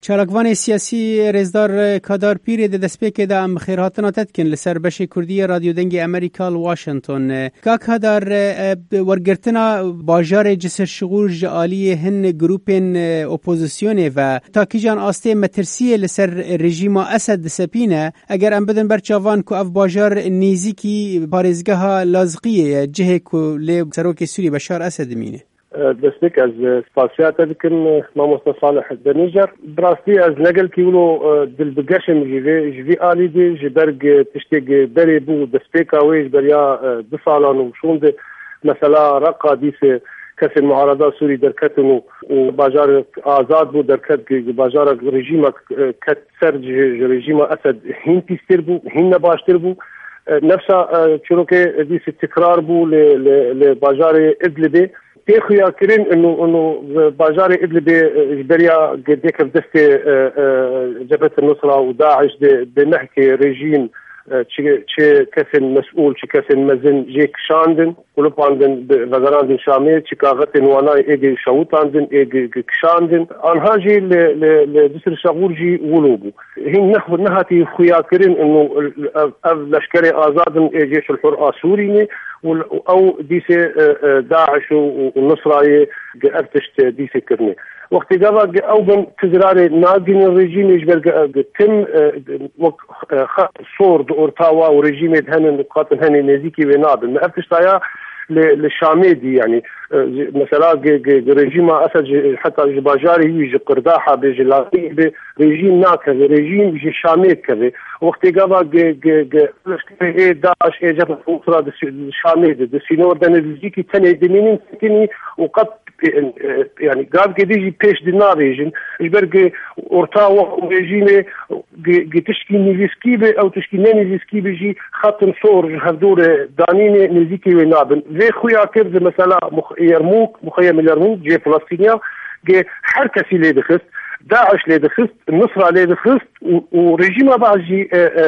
چالاکوان سیاسی رزدار کادار پیر د دسپیک د ام خیراتنا تدکن لسر بش کردی رادیو دنگ امریکا واشنطن کا کادار ورگرتنا باجار جسر شغور جالی هن گروپن اپوزیسیون و تاکیجان آسته مترسی لسر رژیم اسد سپینه اگر ام بدن برچاوان کو اف باجار نیزیکی پارزگاه لازقیه جهه کو لی سروک سوری بشار اسد مینه دستك از سپاسيات لكن ما مصطلح النيجر براستي از نقل كيلو دل بقشم جي آلي دي جبرق تشتيق بري بو دسبيكا ويج بريا دفالان وشون دي مثلا رقا ديس كسي المعارضة سوري دركتنو وباجار آزاد بو دركت باجار رجيمك كتسر رجيم أسد هين تستر بو هين نباشتر بو نفسها شروكي ديس التكرار بو لباجار إدلبي تيخيا كرين انه باجار ادلب اجباريا قديك بدست جبهة النصرة وداعش بنحكي ريجيم چه کسین مسئول چه کسین مزن جیک شاندن ولپاندن وزراندن شامی چه کاغتن وانای ایگی شوتاندن ایگی کشاندن آنها جی لدسر شغور جی ولوبو هین نخبر نهاتی خویا کرین انه لشکر آزادن جيش الحر آسوريني او ديسي داعش والنصرة ارتشت ديسي كرني وقت قبل او بن تزراري ناقين الرجيم يجبر تم صور اورتاوا ورجيم هن نقاط هن نزيكي بنابل ما ارتشتايا للشامي دي يعني مثلا رجيم اسد حتى باجاري يجي قرداحه بجلالي رجيم ناكر رجيم يجي شامي كذا وقت قبل داعش اجت الاسره الشامي دي سينور دنزيكي تاني دمين سكني وقد يعني قال كديجي بيش دينار ريجن اجبر اورتاوا رجيم تشكي نيزكيبه او تشكي نيزكيبه جي خاطر صور هذور دانيني نزيكي ونابن زي خويا كرز مثلا يرموك مخيم اليرموك جي فلسطينيا جي حركه سي لي دخست داعش لي دخست النصره لي دخست ورجيم باجي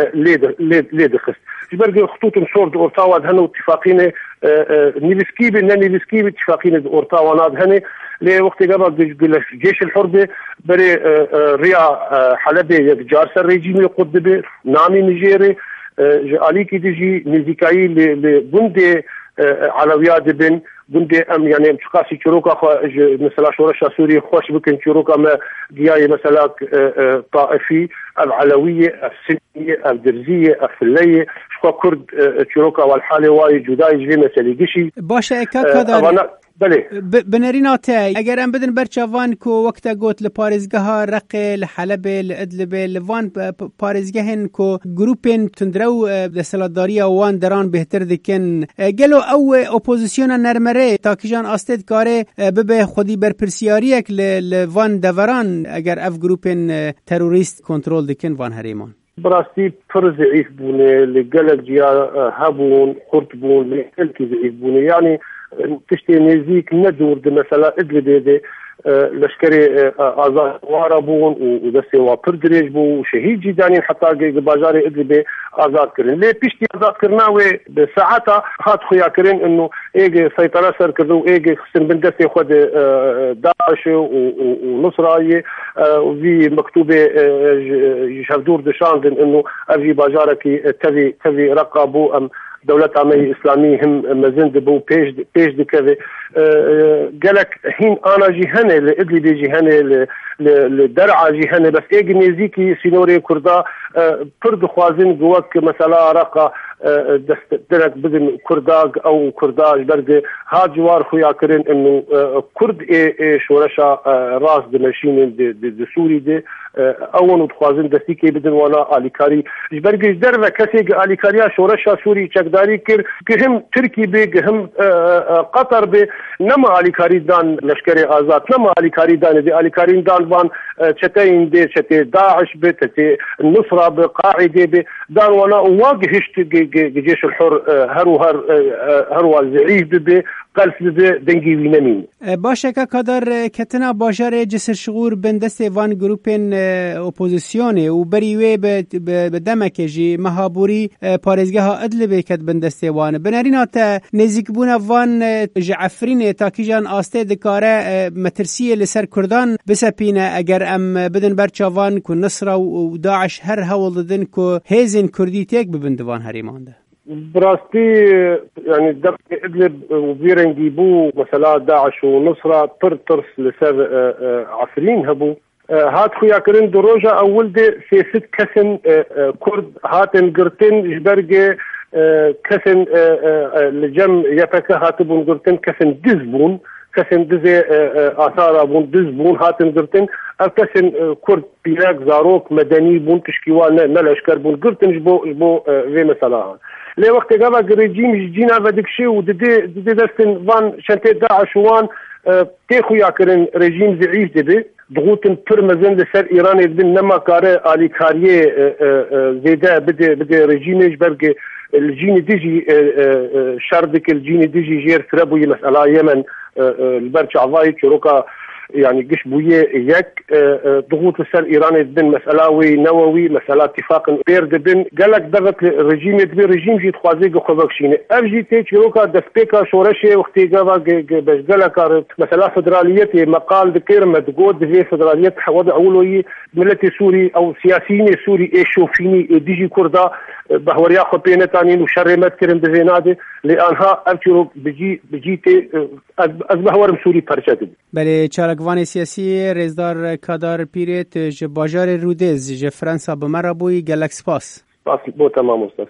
لي دخست جبر خطوط صور اورتاوا هنا اتفاقين نيفسكيبه نيفسكيبه اتفاقين اورتاوا ناد هنا لوقت قبل جيش الحرب بري ريا حلبي جارس الرجيم يقدبه نامي نيجيري عليكي تجي نزيكاي لبندي علويات بن بندي ام يعني مشقاسي شروكا مثلا شورشا سوري خوش بكن شروكا ما جاي مثلا طائفي العلويه السنيه الدرزيه الفليه شكو كرد شروكا والحاله واي جداي جي مثلا قشي باشا كذا بله بنرينا تاي اگر ام بدن برچوان کو وقت گوت لپارزگاه رق لحلب لادلب لوان پارزگهن کو گروپن تندرو دسلاداری وان دران بهتر دکن گلو او اپوزیسیون نرمره تاکیجان استد کاره به خودی برپرسیاریک لوان دوران اگر اف گروپن تروریست کنترل دکن وان هریمان براستی پر ضعیف بونه لگلک جیا هبون قرط بون لکلکی ضعیف بونه يعني تشتي نزيك ندور مثلا ادلب لشكري آزاد واربون ودسي وبردريج بو وشهيد جدانين حتى باجاري ادلب آزاد كرين ليه بيشتي آزاد كرناوي بساعتها هات خويا كرين انه ايجي سيطرة سر كذو ايجي خسن بندسي خود داعش ونصراي وفي مكتوبة يشهدور دشاندن انه ارجي باجاركي تذي رقابو ام دولة عمي إسلامية هم مزند بو بيش دكذا قالك هين أنا جهنة لإدلي جهنة لدرعة جهنة بس إيجي نيزيكي سينوري كردا برد خوازن جواك مثلا رقا درك بدن كرداج أو كرداج برد هاد جوار خويا كرين إنه كرد شورشا راس دمشين د سوري دي أول وتخوازن دستيكي بدن وانا آليكاري جبرج دربة كسي آليكاريا شورشا سوري چكداري كر كهم تركي بهم قطر ب نما آليكاري دان لشكري آزاد نما آليكاري دان دي آليكاري دان وان چتين دي چتي داعش بتتي النصرة بقاعدة ب دان وانا واجهشت جيش الحر هرو الزعيف ب قلس دنگی وینمین باشه که کدر کتنا باجار جسر شغور بندست وان گروپین اپوزیسیونه و بریوه به دمکجی مهابوری پارزگاه ها ادل بکت بندست وانه بنارین تا نزیک بونا وان جعفرین تاکیجان آسته دکاره مترسیه لسر کردان بسپینه اگر ام بدن برچاوان که نصر و داعش هر هول ددن که هیزن کردی تیک ببندوان هریمانده براستی يعني دب ادلب وبيرنجي بو مثلا داعش ونصرة ترس لسر عفرين هبو هات خويا كرين دروجة اول دي سيست كسن كرد هاتن قرتن جبرجي كسن لجم يفكا هاتبون قرتن كسن دزبون كسن دزي آثار بون دزبون هاتن قرتن كسن كرد بيراك زاروك مدني بون تشكيوان نلاشكر بون قرتن جبو في مثلا لي وقت قبل الرجيم جينا بدك شيء ودي دستن فان شنتي داعش وان تيخو ياكرن رجيم ضعيف دبي ضغوط فرمزن لسر ايران يدن نما كاره الي كاريه زيدا بدي رجيمش برقي الجيني ديجي شردك الجيني ديجي جير تربوي مسألة يمن البرش عضاي شروكا يعني قش بويه يك ضغوط السر ايران يدن مسألة نووي مسألة اتفاق غير دبن قالك دغت الرجيم يدبي رجيم جيت خوازي قخبكشيني ارجي تيج روكا دسبيكا شورشي وقتي قابا باش قالك مسألة فدرالية مقال ذكر مدقود في فدرالية وضع اولوي ملتي سوري او سياسيين سوري ايشوفيني ديجي كردا بهوريا خبينتانين وشرمت كرم بزينادي لانها ارجو بجيتي از بهورم سوري پرچد بله چارگوان سیاسی رزدار کادار پیرت ج باجار رودز ج فرانسا بمرا بوی گلکس پاس بو تمام استاد